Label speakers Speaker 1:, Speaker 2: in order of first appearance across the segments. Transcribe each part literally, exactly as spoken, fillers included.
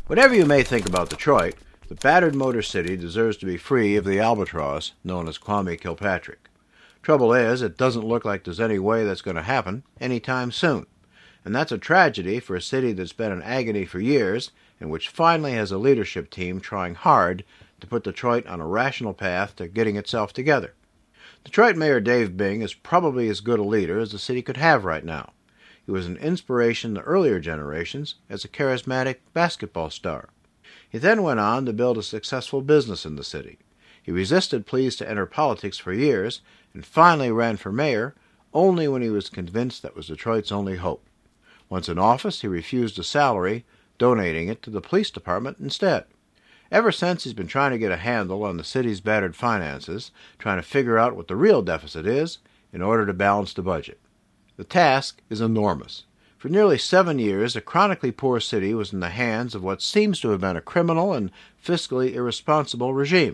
Speaker 1: Whatever you may think about Detroit, the battered Motor City deserves to be free of the albatross known as Kwame Kilpatrick. Trouble is, it doesn't look like there's any way that's going to happen anytime soon. And that's a tragedy for a city that's been in agony for years and which finally has a leadership team trying hard to put Detroit on a rational path to getting itself together. Detroit Mayor Dave Bing is probably as good a leader as the city could have right now. He was an inspiration to earlier generations as a charismatic basketball star. He then went on to build a successful business in the city. He resisted pleas to enter politics for years and finally ran for mayor only when he was convinced that was Detroit's only hope. Once in office, he refused a salary, donating it to the police department instead. Ever since, he's been trying to get a handle on the city's battered finances, trying to figure out what the real deficit is in order to balance the budget. The task is enormous. For nearly seven years, a chronically poor city was in the hands of what seems to have been a criminal and fiscally irresponsible regime.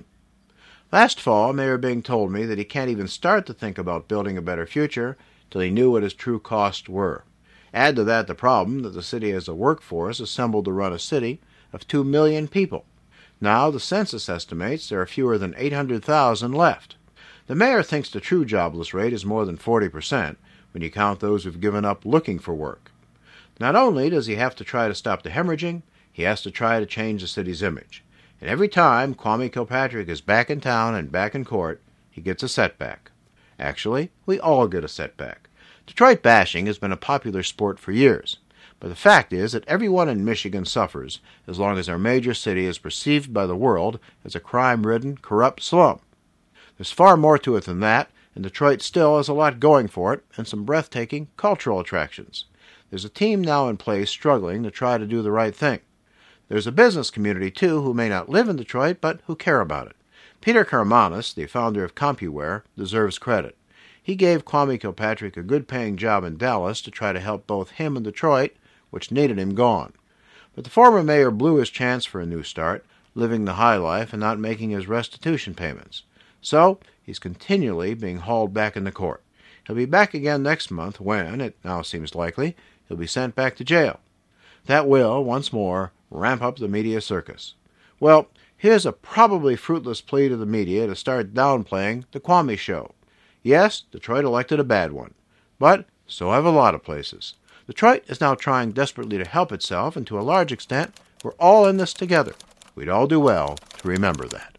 Speaker 1: Last fall, Mayor Bing told me that he can't even start to think about building a better future till he knew what his true costs were. Add to that the problem that the city has a workforce assembled to run a city of two million people. Now the census estimates there are fewer than eight hundred thousand left. The mayor thinks the true jobless rate is more than forty percent, when you count those who've given up looking for work. Not only does he have to try to stop the hemorrhaging, he has to try to change the city's image. And every time Kwame Kilpatrick is back in town and back in court, he gets a setback. Actually, we all get a setback. Detroit bashing has been a popular sport for years, but the fact is that everyone in Michigan suffers as long as our major city is perceived by the world as a crime-ridden, corrupt slum. There's far more to it than that, and Detroit still has a lot going for it and some breathtaking cultural attractions. There's a team now in place struggling to try to do the right thing. There's a business community, too, who may not live in Detroit, but who care about it. Peter Karmanos, the founder of CompuWare, deserves credit. He gave Kwame Kilpatrick a good-paying job in Dallas to try to help both him and Detroit, which needed him gone. But the former mayor blew his chance for a new start, living the high life and not making his restitution payments. So, he's continually being hauled back into court. He'll be back again next month when, it now seems likely, he'll be sent back to jail. That will, once more, ramp up the media circus. Well, here's a probably fruitless plea to the media to start downplaying the Kwame Show. Yes, Detroit elected a bad one, but so have a lot of places. Detroit is now trying desperately to help itself, and to a large extent, we're all in this together. We'd all do well to remember that.